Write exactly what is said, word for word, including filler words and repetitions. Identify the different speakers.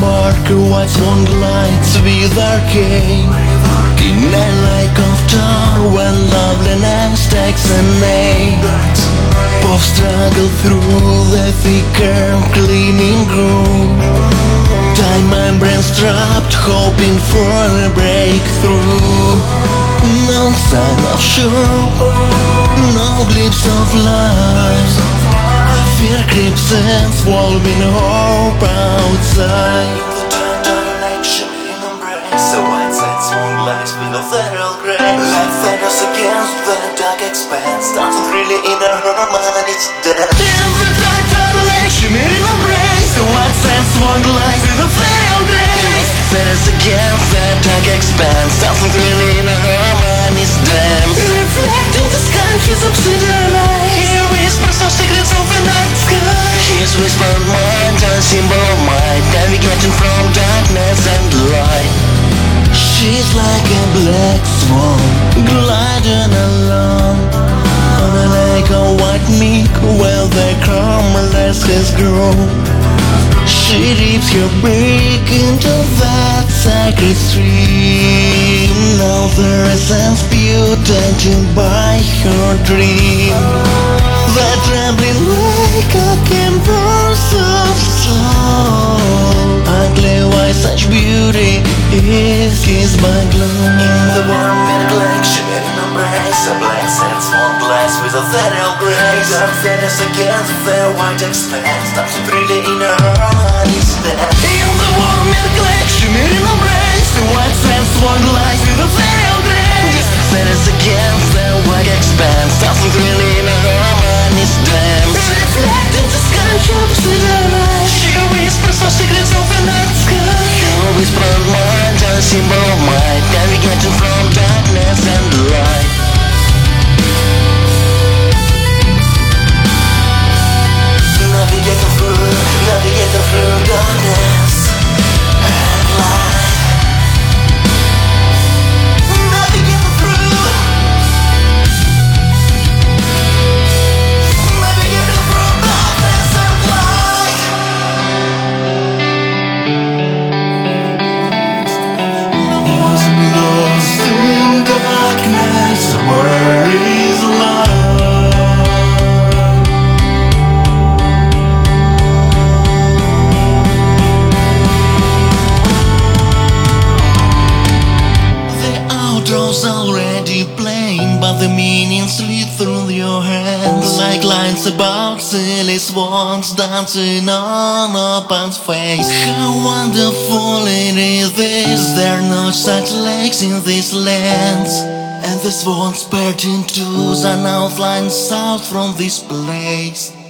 Speaker 1: marker, white swan glides with arcane. In a lake of tar when loveliness takes a name. Both struggle through the thicker gleaming groove. Time membranes trapped, hoping for a breakthrough. No sign of shore, no glimpse of life. Fear creeps in, swallowing hope outside.
Speaker 2: So white side swung lights with a feral grey. Like feathers against the dark expanse. Nothing really in a harmony, it's dead.
Speaker 1: In the dark tunnel, shimmering embrace. The white side swung lights with a feral grey.
Speaker 2: Feathers against the dark expanse. Nothing really in a harmony, it's dead.
Speaker 1: Reflecting the sky, his obsidian eyes. He whispers of secrets of the night sky.
Speaker 2: His whispered mind, a symbol of might, navigating from darkness and light.
Speaker 1: She's like a black swan, gliding along on a lake of white milk where the commerce has grown. She dips her beak into that sacred stream. Now the essence beautified by her dream. The trembling lake a canvas of soul. Ugly why such beauty is kissed by glow.
Speaker 2: In the warm milk lake, shimmering embrace, a black sand swan glass with a feral grace. Dark feathers against the white expanse. Nothing really in a harmony, it's dead.
Speaker 1: In the warm milk lake, shimmering embrace, the white sand swan glides with a feral grace.
Speaker 2: Feathers against the white expanse. Nothing really in a harmony, it's dead.
Speaker 1: Reflecting the sky, obsidian eyes. She whispers the secrets of the night sky.
Speaker 2: Her whispered mind, a symbol of might, navigating from darkness and light. Navigating through, navigating through darkness and light. Navigating through, navigating through darkness and light.
Speaker 1: Lost in darkness, where is love? Already playing, but the meaning slip through your hands like lines about silly swans dancing on open face. How wonderful it is this, there are no such lakes in these lands, and the swans paired in twos are outlined south from this place.